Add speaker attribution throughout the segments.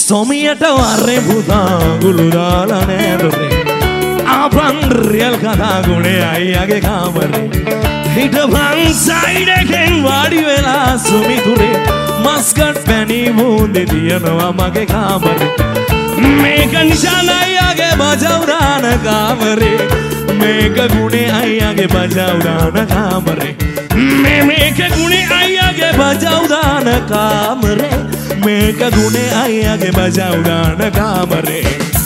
Speaker 1: සොමියට වරේ පුතා ගුළු දාලා නෑදොරේ ආපන් රියල් කතා ගුණේ අයියාගේ කාමරේ හිටපන් සයිඩ් එකෙන් වාඩි වෙලා සුමිතුරේ මස්කට් පැණි බූන්දි තියනවා මගේ කාමරේ මේක නිෂාන් අයියාගේ බජව් දාන කාමරේ මේක ගුණේ අයියාගේ බජව් දාන කාමරේ මේක ගුණේ අයියාගේ බජව් දාන කාමරේ මේක ගුණේ අයියාගේ බජව් දාන කාමරේ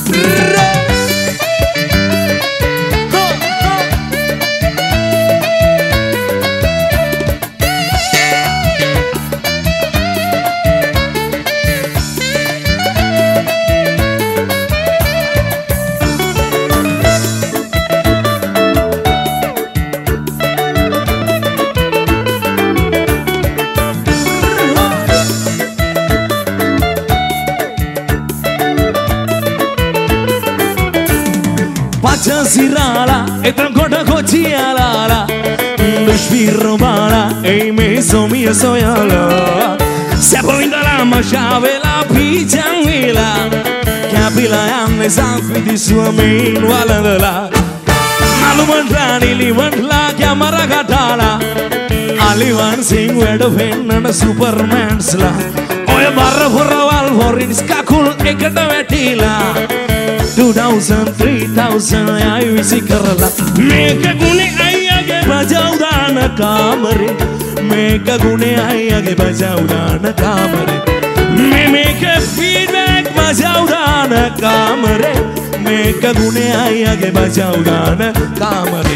Speaker 1: Sirala, e tranquilla cocciala, lo spirro bala, e me so mia soyala. Se poi dalla masciave la pigianguila, capila anne sanfi di sua main walandala. Malumantrani livantla chiamara katala, alivan sing wedo fennana supermans la. Oya barra forraval forin skakul ekata vetila. 2000 3000 आई विसी करला මේක ගුණේ අයියාගේ බජව් දාන කාමරේ මේක ගුණේ අයියාගේ බජව් දාන කාමරේ මේක feedback බජව් දාන කාමරේ මේක ගුණේ අයියාගේ බජව් දාන කාමරේ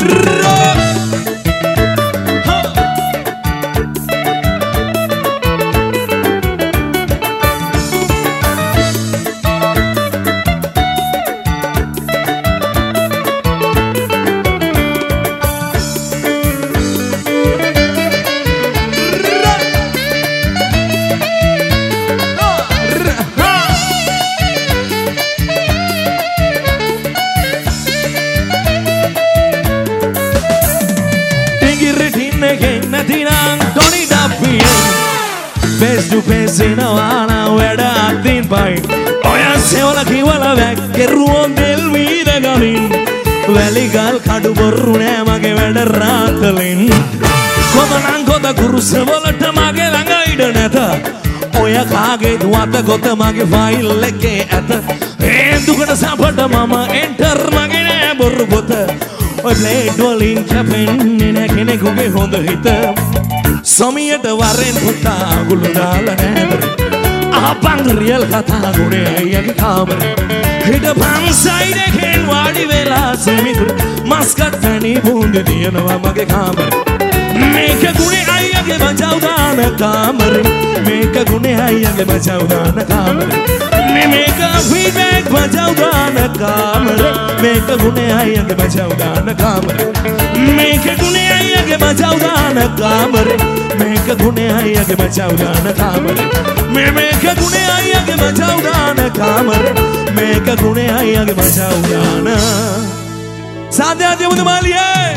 Speaker 1: Face to face in Havana, where the acting fine. Oh, yeah, se ola ki wala back, ke ruon del vida gamin. Valley gal kadu borune mage weda ratalin. Koda nan koda guru se wala tamage langa ida neta. Oh, yeah, kage duata koda mage file leke ata. Endukata sapata mama enter mage ne boru bota. Oh, blade walling chapen ne kene kuge honda hita. සොමියට වරෙන් පුතා ගුළු දාලා නෑදරේ ආපන් real කතා ගුණේ අයියාගේ කාමරේ හිටපන් side එකෙන් වාඩි වෙලා සුමිතුර Muscat පැණි බූන්දි තියනවා මගේ කාමරේ මේක ගුණේ අයියාගේ බජව් දාන කාමරේ මේක ගුණේ අයියාගේ බජව් දාන කාමරේ මේක ෆීඩ්බැක් බජව් දාන කාමරේ මේක ගුණේ අයියාගේ බජව් දාන කාමරේ මේක ගුණේ අයියාගේ බජව් දාන කාමරේ මේක ගුණේ අයියාගේ බජව් දාන කාමරේ මේක ගුණේ අයියාගේ බජව් දාන කාමරේ මේක ගුණේ අයියාගේ බජව් දාන සාධ්‍යාදී මුදමාලියේ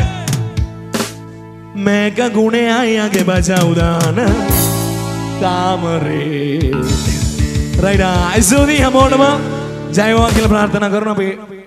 Speaker 1: මේක ගුණේ අයියාගේ බජව් දාන කාමරේ රයිට් අයිසෝදී හැමෝටම ජයවා කියලා ප්‍රාර්ථනා කරනවා අපි